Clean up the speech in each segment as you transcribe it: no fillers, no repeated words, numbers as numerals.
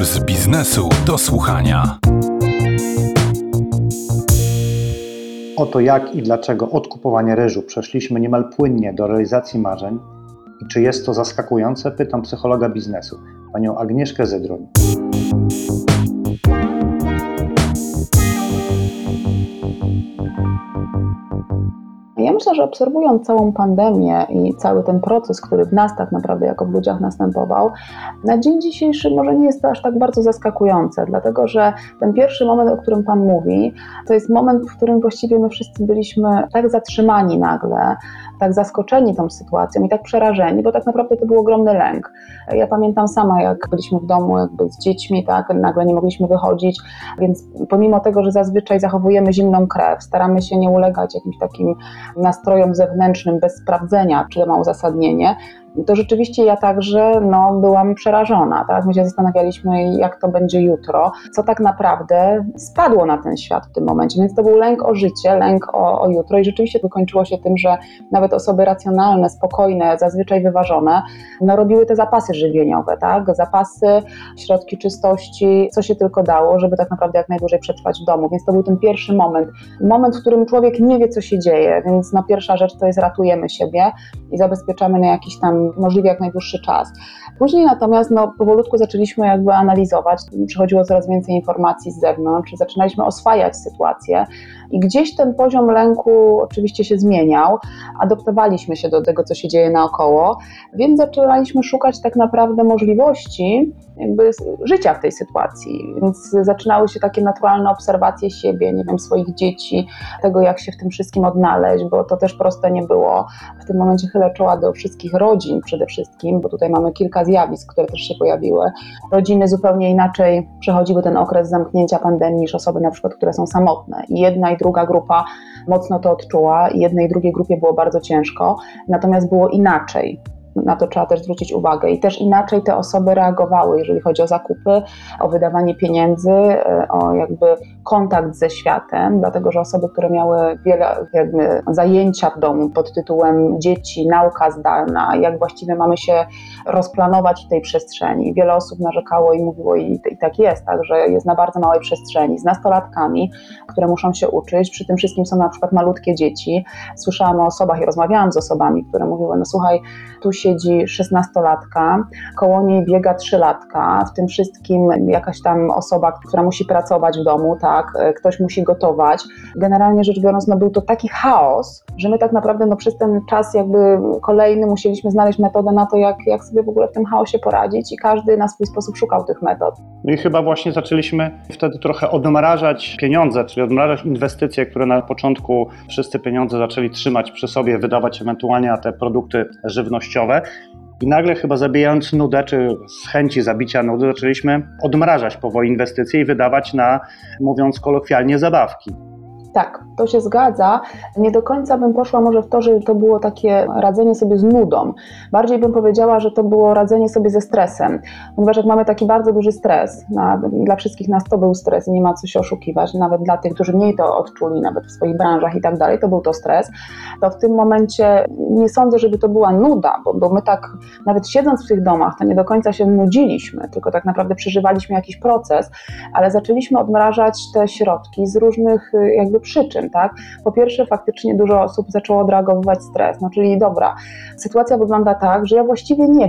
z biznesu do słuchania. O to, jak i dlaczego od kupowania ryżu przeszliśmy niemal płynnie do realizacji marzeń i czy jest to zaskakujące, pytam psychologa biznesu, panią Agnieszkę Zydruń. Ja myślę, że obserwując całą pandemię i cały ten proces, który w nas tak naprawdę jako w ludziach następował, na dzień dzisiejszy może nie jest to aż tak bardzo zaskakujące, dlatego że ten pierwszy moment, o którym Pan mówi, to jest moment, w którym właściwie my wszyscy byliśmy tak zatrzymani nagle, tak zaskoczeni tą sytuacją i tak przerażeni, bo tak naprawdę to był ogromny lęk. Ja pamiętam sama, jak byliśmy w domu jakby z dziećmi, tak, nagle nie mogliśmy wychodzić, więc pomimo tego, że zazwyczaj zachowujemy zimną krew, staramy się nie ulegać jakimś takim nastrojom zewnętrznym bez sprawdzenia, czy to ma uzasadnienie, to rzeczywiście ja także byłam przerażona. Tak? My się zastanawialiśmy, jak to będzie jutro, co tak naprawdę spadło na ten świat w tym momencie. Więc to był lęk o życie, lęk o jutro i rzeczywiście wykończyło się tym, że nawet osoby racjonalne, spokojne, zazwyczaj wyważone, robiły te zapasy żywieniowe, tak? Zapasy, środki czystości, co się tylko dało, żeby tak naprawdę jak najdłużej przetrwać w domu. Więc to był ten pierwszy moment, w którym człowiek nie wie, co się dzieje, więc pierwsza rzecz to jest ratujemy siebie i zabezpieczamy na jakiś tam możliwie jak najdłuższy czas. Później natomiast powolutku zaczęliśmy jakby analizować, przychodziło coraz więcej informacji z zewnątrz, zaczynaliśmy oswajać sytuację i gdzieś ten poziom lęku oczywiście się zmieniał, adoptowaliśmy się do tego, co się dzieje naokoło, więc zaczęliśmy szukać tak naprawdę możliwości jakby życia w tej sytuacji, więc zaczynały się takie naturalne obserwacje siebie, swoich dzieci, tego jak się w tym wszystkim odnaleźć, bo to też proste nie było. W tym momencie chylę czoła do wszystkich rodzin przede wszystkim, bo tutaj mamy kilka zjawisk, które też się pojawiły. Rodziny zupełnie inaczej przechodziły ten okres zamknięcia pandemii niż osoby na przykład, które są samotne. I jedna i druga grupa mocno to odczuła i jednej i drugiej grupie było bardzo ciężko, natomiast było inaczej. Na to trzeba też zwrócić uwagę i też inaczej te osoby reagowały, jeżeli chodzi o zakupy, o wydawanie pieniędzy, o jakby kontakt ze światem, dlatego że osoby, które miały wiele jakby zajęcia w domu pod tytułem dzieci, nauka zdalna, jak właściwie mamy się rozplanować w tej przestrzeni. Wiele osób narzekało i mówiło i tak jest, tak, że jest na bardzo małej przestrzeni z nastolatkami, które muszą się uczyć, przy tym wszystkim są na przykład malutkie dzieci. Słyszałam o osobach i rozmawiałam z osobami, które mówiły, słuchaj, tu siedzi 16-latka, koło niej biega 3-latka, w tym wszystkim jakaś tam osoba, która musi pracować w domu, tak, ktoś musi gotować. Generalnie rzecz biorąc, był to taki chaos, że my tak naprawdę przez ten czas jakby kolejny musieliśmy znaleźć metodę na to, jak sobie w ogóle w tym chaosie poradzić i każdy na swój sposób szukał tych metod. I chyba właśnie zaczęliśmy wtedy trochę odmrażać pieniądze, czyli odmrażać inwestycje, które na początku wszyscy pieniądze zaczęli trzymać przy sobie, wydawać ewentualnie na te produkty żywnościowe. I nagle chyba zabijając nudę, czy z chęci zabicia nudy, zaczęliśmy odmrażać powoli inwestycje i wydawać na, mówiąc kolokwialnie, zabawki. Tak, to się zgadza. Nie do końca bym poszła może w to, że to było takie radzenie sobie z nudą. Bardziej bym powiedziała, że to było radzenie sobie ze stresem. Ponieważ jak mamy taki bardzo duży stres, dla wszystkich nas to był stres i nie ma co się oszukiwać, nawet dla tych, którzy mniej to odczuli, nawet w swoich branżach i tak dalej, to był to stres, to w tym momencie nie sądzę, żeby to była nuda, bo my tak, nawet siedząc w tych domach, to nie do końca się nudziliśmy, tylko tak naprawdę przeżywaliśmy jakiś proces, ale zaczęliśmy odmrażać te środki z różnych jakby przyczyn, tak? Po pierwsze, faktycznie dużo osób zaczęło odreagowywać stres, czyli dobra, sytuacja wygląda tak, że ja właściwie nie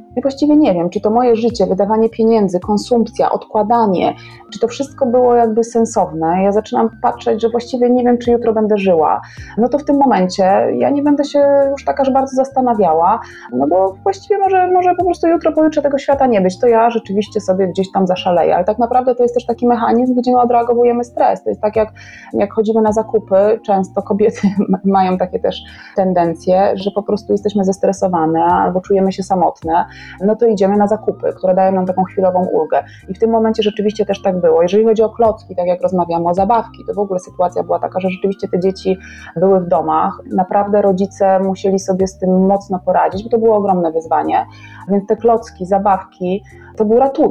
wiem, czy to moje życie, wydawanie pieniędzy, konsumpcja, odkładanie, czy to wszystko było jakby sensowne. Ja zaczynam patrzeć, że właściwie nie wiem, czy jutro będę żyła. To w tym momencie ja nie będę się już tak aż bardzo zastanawiała, bo właściwie może po prostu jutro, pojutrze tego świata nie być. To ja rzeczywiście sobie gdzieś tam zaszaleję. Ale tak naprawdę to jest też taki mechanizm, gdzie my odreagowujemy stres. To jest tak jak chodzimy na zakupy, często kobiety mają takie też tendencje, że po prostu jesteśmy zestresowane albo czujemy się samotne, to idziemy na zakupy, które dają nam taką chwilową ulgę. I w tym momencie rzeczywiście też tak było. Jeżeli chodzi o klocki, tak jak rozmawiamy o zabawki, to w ogóle sytuacja była taka, że rzeczywiście te dzieci były w domach. Naprawdę rodzice musieli sobie z tym mocno poradzić, bo to było ogromne wyzwanie. Więc te klocki, zabawki, to był ratunek.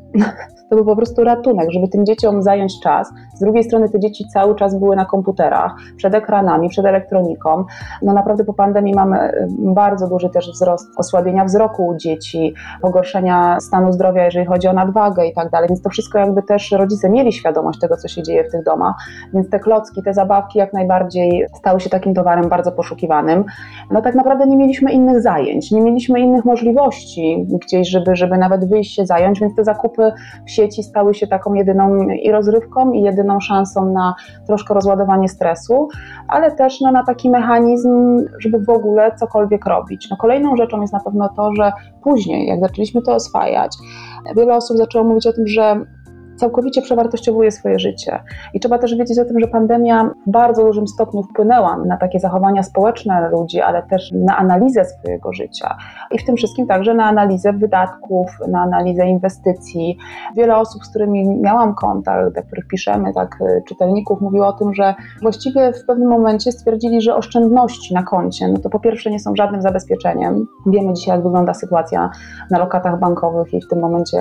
to był po prostu ratunek, żeby tym dzieciom zająć czas. Z drugiej strony te dzieci cały czas były na komputerach, przed ekranami, przed elektroniką. No naprawdę po pandemii mamy bardzo duży też wzrost osłabienia wzroku u dzieci, pogorszenia stanu zdrowia, jeżeli chodzi o nadwagę i tak dalej, więc to wszystko jakby też rodzice mieli świadomość tego, co się dzieje w tych domach, więc te klocki, te zabawki jak najbardziej stały się takim towarem bardzo poszukiwanym. No tak naprawdę nie mieliśmy innych zajęć, nie mieliśmy innych możliwości gdzieś, żeby nawet wyjść się zająć, więc te zakupy w sieci stały się taką jedyną i rozrywką, i jedyną szansą na troszkę rozładowanie stresu, ale też na taki mechanizm, żeby w ogóle cokolwiek robić. No kolejną rzeczą jest na pewno to, że później, jak zaczęliśmy to oswajać, wiele osób zaczęło mówić o tym, że całkowicie przewartościowuje swoje życie. I trzeba też wiedzieć o tym, że pandemia w bardzo dużym stopniu wpłynęła na takie zachowania społeczne ludzi, ale też na analizę swojego życia. I w tym wszystkim także na analizę wydatków, na analizę inwestycji. Wiele osób, z którymi miałam kontakt, do których piszemy, czytelników, mówiło o tym, że właściwie w pewnym momencie stwierdzili, że oszczędności na koncie, no to po pierwsze nie są żadnym zabezpieczeniem. Wiemy dzisiaj, jak wygląda sytuacja na lokatach bankowych i w tym momencie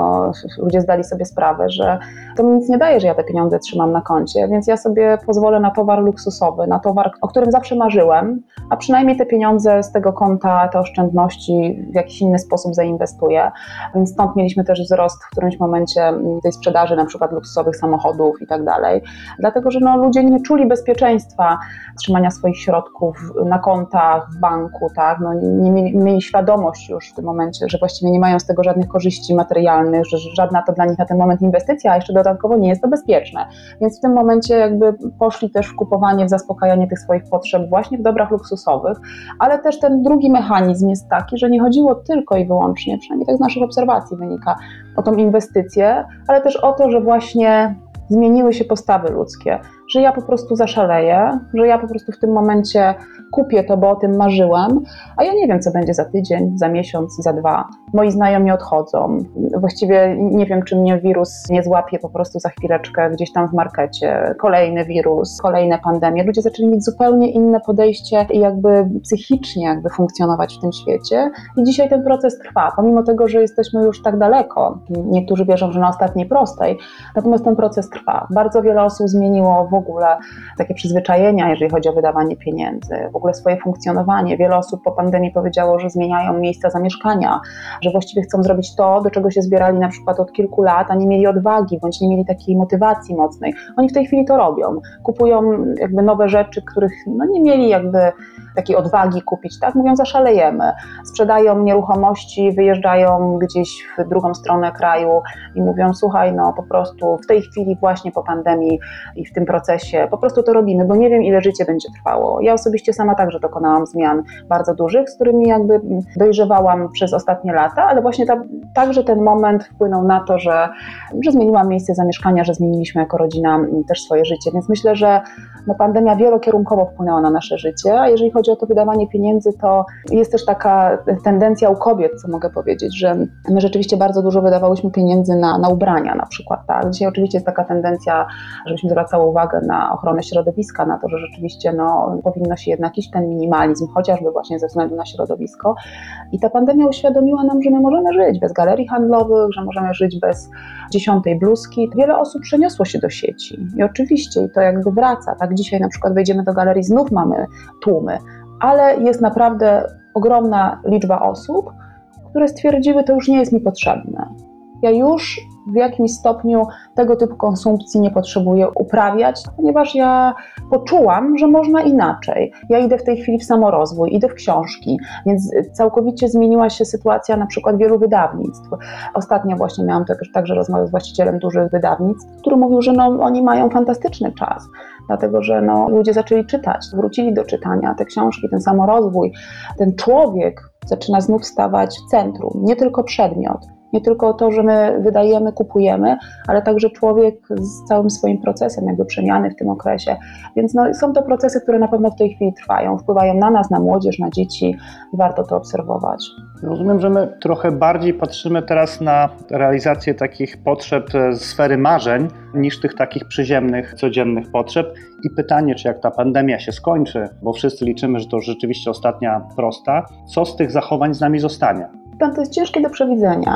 ludzie zdali sobie sprawę, że to mi nic nie daje, że ja te pieniądze trzymam na koncie, więc ja sobie pozwolę na towar luksusowy, na towar, o którym zawsze marzyłem, a przynajmniej te pieniądze z tego konta, te oszczędności w jakiś inny sposób zainwestuję. Więc stąd mieliśmy też wzrost w którymś momencie tej sprzedaży na przykład luksusowych samochodów i tak dalej, dlatego że ludzie nie czuli bezpieczeństwa trzymania swoich środków na kontach, w banku, tak? Nie mieli świadomość już w tym momencie, że właściwie nie mają z tego żadnych korzyści materialnych, że żadna to dla nich na ten moment inwestycja, a jeszcze dodatkowo nie jest to bezpieczne. Więc w tym momencie jakby poszli też w kupowanie, w zaspokajanie tych swoich potrzeb właśnie w dobrach luksusowych, ale też ten drugi mechanizm jest taki, że nie chodziło tylko i wyłącznie, przynajmniej tak z naszych obserwacji wynika, o tą inwestycję, ale też o to, że właśnie zmieniły się postawy ludzkie, że ja po prostu zaszaleję, że ja po prostu w tym momencie kupię to, bo o tym marzyłem, a ja nie wiem, co będzie za tydzień, za miesiąc, za 2. Moi znajomi odchodzą. Właściwie nie wiem, czy mnie wirus nie złapie po prostu za chwileczkę gdzieś tam w markecie. Kolejny wirus, kolejne pandemie. Ludzie zaczęli mieć zupełnie inne podejście i jakby psychicznie funkcjonować w tym świecie. I dzisiaj ten proces trwa, pomimo tego, że jesteśmy już tak daleko. Niektórzy wierzą, że na ostatniej prostej. Natomiast ten proces trwa. Bardzo wiele osób zmieniło w ogóle takie przyzwyczajenia, jeżeli chodzi o wydawanie pieniędzy, w ogóle swoje funkcjonowanie. Wiele osób po pandemii powiedziało, że zmieniają miejsca zamieszkania, że właściwie chcą zrobić to, do czego się zbierali na przykład od kilku lat, a nie mieli odwagi, bądź nie mieli takiej motywacji mocnej. Oni w tej chwili to robią. Kupują nowe rzeczy, których nie mieli takiej odwagi kupić, tak? Mówią, zaszalejemy. Sprzedają nieruchomości, wyjeżdżają gdzieś w drugą stronę kraju i mówią, słuchaj, po prostu w tej chwili właśnie po pandemii i w tym procesie po prostu to robimy, bo nie wiem, ile życie będzie trwało. Ja osobiście sama także dokonałam zmian bardzo dużych, z którymi dojrzewałam przez ostatnie lata, ale właśnie także ten moment wpłynął na to, że zmieniłam miejsce zamieszkania, że zmieniliśmy jako rodzina też swoje życie, więc myślę, że pandemia wielokierunkowo wpłynęła na nasze życie, a jeżeli chodzi o to wydawanie pieniędzy, to jest też taka tendencja u kobiet, co mogę powiedzieć, że my rzeczywiście bardzo dużo wydawałyśmy pieniędzy na ubrania na przykład, tak? Dzisiaj oczywiście jest taka tendencja, żebyśmy zwracały uwagę na ochronę środowiska, na to, że rzeczywiście powinno się jednak iść ten minimalizm, chociażby właśnie ze względu na środowisko. I ta pandemia uświadomiła nam, że my możemy żyć bez galerii handlowych, że możemy żyć bez 10. bluzki. Wiele osób przeniosło się do sieci i oczywiście i to wraca, tak? Dzisiaj na przykład wejdziemy do galerii, znów mamy tłumy, ale jest naprawdę ogromna liczba osób, które stwierdziły, to już nie jest mi potrzebne. Ja już w jakimś stopniu tego typu konsumpcji nie potrzebuję uprawiać, ponieważ ja poczułam, że można inaczej. Ja idę w tej chwili w samorozwój, idę w książki, więc całkowicie zmieniła się sytuacja na przykład wielu wydawnictw. Ostatnio właśnie miałam także rozmowę z właścicielem dużych wydawnictw, który mówił, że oni mają fantastyczny czas, dlatego że ludzie zaczęli czytać, wrócili do czytania, te książki, ten samorozwój, ten człowiek zaczyna znów stawać w centrum, nie tylko przedmiot. Nie tylko to, że my wydajemy, kupujemy, ale także człowiek z całym swoim procesem przemiany w tym okresie. Więc są to procesy, które na pewno w tej chwili trwają, wpływają na nas, na młodzież, na dzieci i warto to obserwować. Rozumiem, że my trochę bardziej patrzymy teraz na realizację takich potrzeb z sfery marzeń niż tych takich przyziemnych, codziennych potrzeb. I pytanie, czy jak ta pandemia się skończy, bo wszyscy liczymy, że to rzeczywiście ostatnia prosta, co z tych zachowań z nami zostanie? To jest ciężkie do przewidzenia.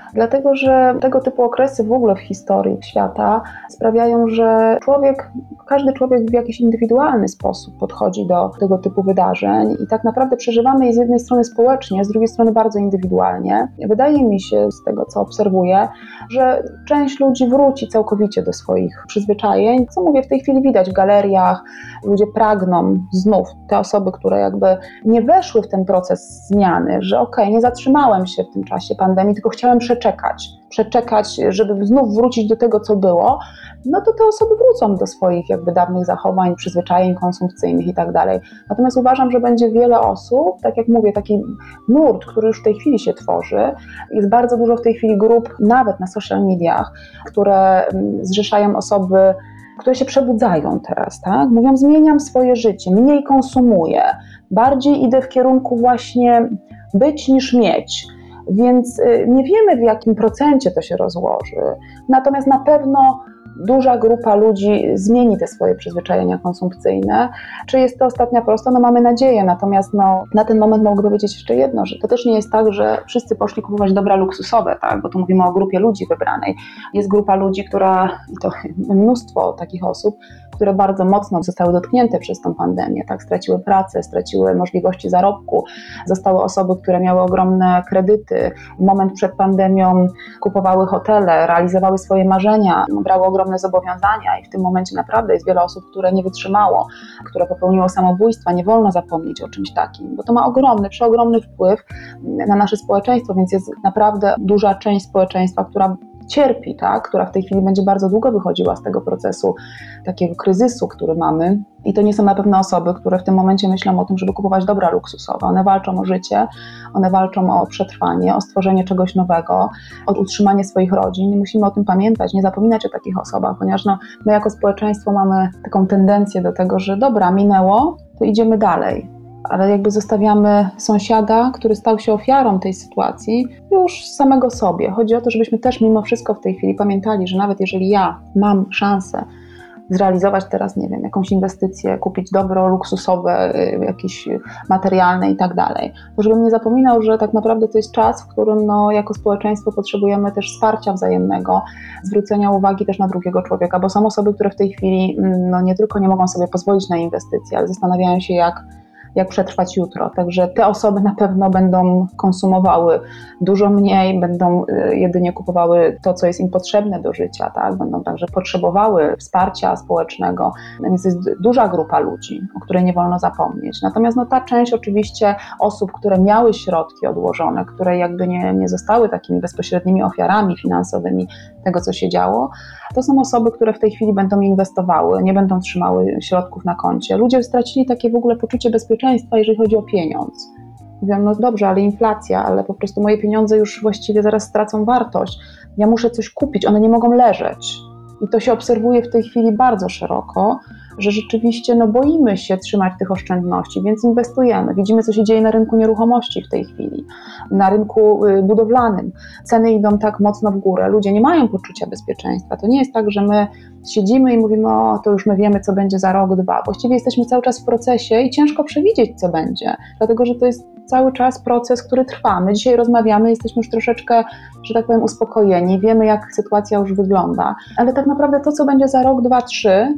Dlatego, że tego typu okresy w ogóle w historii świata sprawiają, że każdy człowiek w jakiś indywidualny sposób podchodzi do tego typu wydarzeń i tak naprawdę przeżywamy je z jednej strony społecznie, z drugiej strony bardzo indywidualnie. Wydaje mi się, z tego co obserwuję, że część ludzi wróci całkowicie do swoich przyzwyczajeń. Co mówię, w tej chwili widać w galeriach, ludzie pragną znów, te osoby, które jakby nie weszły w ten proces zmiany, że nie zatrzymałem się w tym czasie pandemii, tylko chciałem przeczekać, żeby znów wrócić do tego, co było, no to te osoby wrócą do swoich jakby dawnych zachowań, przyzwyczajeń konsumpcyjnych i tak dalej. Natomiast uważam, że będzie wiele osób, tak jak mówię, taki nurt, który już w tej chwili się tworzy. Jest bardzo dużo w tej chwili grup, nawet na social mediach, które zrzeszają osoby, które się przebudzają teraz, tak? Mówią, zmieniam swoje życie, mniej konsumuję, bardziej idę w kierunku właśnie być niż mieć. Więc nie wiemy, w jakim procencie to się rozłoży. Natomiast na pewno duża grupa ludzi zmieni te swoje przyzwyczajenia konsumpcyjne. Czy jest to ostatnia prosta? No mamy nadzieję, natomiast na ten moment mogę powiedzieć jeszcze jedno, że to też nie jest tak, że wszyscy poszli kupować dobra luksusowe, tak? Bo tu mówimy o grupie ludzi wybranej. Jest grupa ludzi, i to mnóstwo takich osób, które bardzo mocno zostały dotknięte przez tą pandemię, tak? Straciły pracę, straciły możliwości zarobku, zostały osoby, które miały ogromne kredyty, moment przed pandemią kupowały hotele, realizowały swoje marzenia, brały ogromne zobowiązania i w tym momencie naprawdę jest wiele osób, które nie wytrzymało, które popełniło samobójstwa. Nie wolno zapomnieć o czymś takim, bo to ma przeogromny wpływ na nasze społeczeństwo, więc jest naprawdę duża część społeczeństwa, która cierpi, tak? Która w tej chwili będzie bardzo długo wychodziła z tego procesu, takiego kryzysu, który mamy. I to nie są na pewno osoby, które w tym momencie myślą o tym, żeby kupować dobra luksusowe. One walczą o życie, one walczą o przetrwanie, o stworzenie czegoś nowego, o utrzymanie swoich rodzin. I musimy o tym pamiętać, nie zapominać o takich osobach, ponieważ my jako społeczeństwo mamy taką tendencję do tego, że dobra, minęło, to idziemy dalej. Ale jakby zostawiamy sąsiada, który stał się ofiarą tej sytuacji, już samego sobie. Chodzi o to, żebyśmy też mimo wszystko w tej chwili pamiętali, że nawet jeżeli ja mam szansę zrealizować teraz, nie wiem, jakąś inwestycję, kupić dobro luksusowe, jakieś materialne i tak dalej, to żebym nie zapominał, że tak naprawdę to jest czas, w którym jako społeczeństwo potrzebujemy też wsparcia wzajemnego, zwrócenia uwagi też na drugiego człowieka, bo są osoby, które w tej chwili nie tylko nie mogą sobie pozwolić na inwestycje, ale zastanawiają się, jak przetrwać jutro. Także te osoby na pewno będą konsumowały dużo mniej, będą jedynie kupowały to, co jest im potrzebne do życia, tak? Będą także potrzebowały wsparcia społecznego, więc jest duża grupa ludzi, o której nie wolno zapomnieć. Natomiast ta część oczywiście osób, które miały środki odłożone, które jakby nie zostały takimi bezpośrednimi ofiarami finansowymi tego, co się działo, to są osoby, które w tej chwili będą inwestowały, nie będą trzymały środków na koncie. Ludzie stracili takie w ogóle poczucie bezpieczeństwa, jeżeli chodzi o pieniądz. Mówią, dobrze, ale inflacja, ale po prostu moje pieniądze już właściwie zaraz stracą wartość. Ja muszę coś kupić, one nie mogą leżeć. I to się obserwuje w tej chwili bardzo szeroko, że rzeczywiście boimy się trzymać tych oszczędności, więc inwestujemy. Widzimy, co się dzieje na rynku nieruchomości w tej chwili, na rynku budowlanym. Ceny idą tak mocno w górę, ludzie nie mają poczucia bezpieczeństwa. To nie jest tak, że my siedzimy i mówimy, to już my wiemy, co będzie za rok, 2. Właściwie jesteśmy cały czas w procesie i ciężko przewidzieć, co będzie, dlatego że to jest cały czas proces, który trwa. My dzisiaj rozmawiamy, jesteśmy już troszeczkę, że tak powiem, uspokojeni, wiemy, jak sytuacja już wygląda, ale tak naprawdę to, co będzie za rok, 2, 3,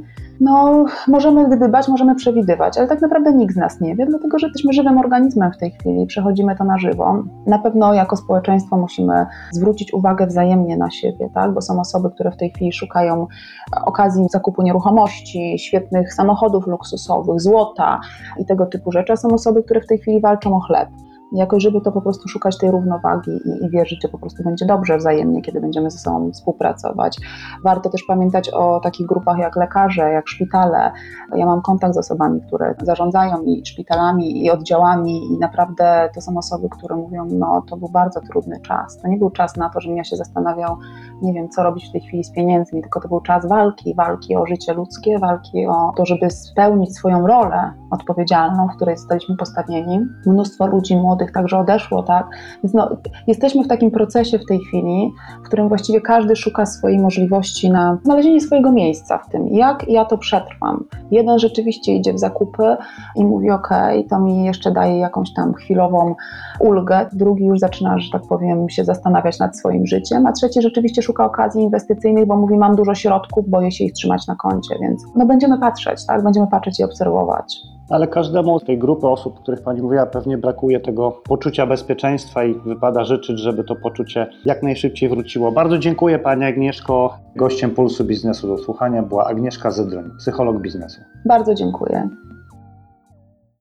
możemy gdybać, możemy przewidywać, ale tak naprawdę nikt z nas nie wie, dlatego że jesteśmy żywym organizmem w tej chwili, przechodzimy to na żywo. Na pewno jako społeczeństwo musimy zwrócić uwagę wzajemnie na siebie, tak? Bo są osoby, które w tej chwili szukają okazji zakupu nieruchomości, świetnych samochodów luksusowych, złota i tego typu rzeczy, a są osoby, które w tej chwili walczą o chleb. Jakoś, żeby to po prostu szukać tej równowagi i wierzyć, że po prostu będzie dobrze wzajemnie, kiedy będziemy ze sobą współpracować. Warto też pamiętać o takich grupach jak lekarze, jak szpitale. Ja mam kontakt z osobami, które zarządzają i szpitalami, i oddziałami i naprawdę to są osoby, które mówią, to był bardzo trudny czas. To nie był czas na to, żebym ja się zastanawiał, nie wiem, co robić w tej chwili z pieniędzmi, tylko to był czas walki o życie ludzkie, walki o to, żeby spełnić swoją rolę odpowiedzialną, w której zostaliśmy postawieni. Mnóstwo ludzi młodych młodych także odeszło, tak? Więc jesteśmy w takim procesie w tej chwili, w którym właściwie każdy szuka swojej możliwości na znalezienie swojego miejsca w tym. Jak ja to przetrwam? Jeden rzeczywiście idzie w zakupy i mówi okej, to mi jeszcze daje jakąś tam chwilową ulgę, drugi już zaczyna, że tak powiem, się zastanawiać nad swoim życiem, a trzeci rzeczywiście szuka okazji inwestycyjnych, bo mówi, mam dużo środków, boję się ich trzymać na koncie, więc będziemy patrzeć, tak? Będziemy patrzeć i obserwować. Ale każdemu z tej grupy osób, o których Pani mówiła, pewnie brakuje tego poczucia bezpieczeństwa i wypada życzyć, żeby to poczucie jak najszybciej wróciło. Bardzo dziękuję Pani Agnieszko. Gościem Pulsu Biznesu do Słuchania była Agnieszka Zydroń, psycholog biznesu. Bardzo dziękuję.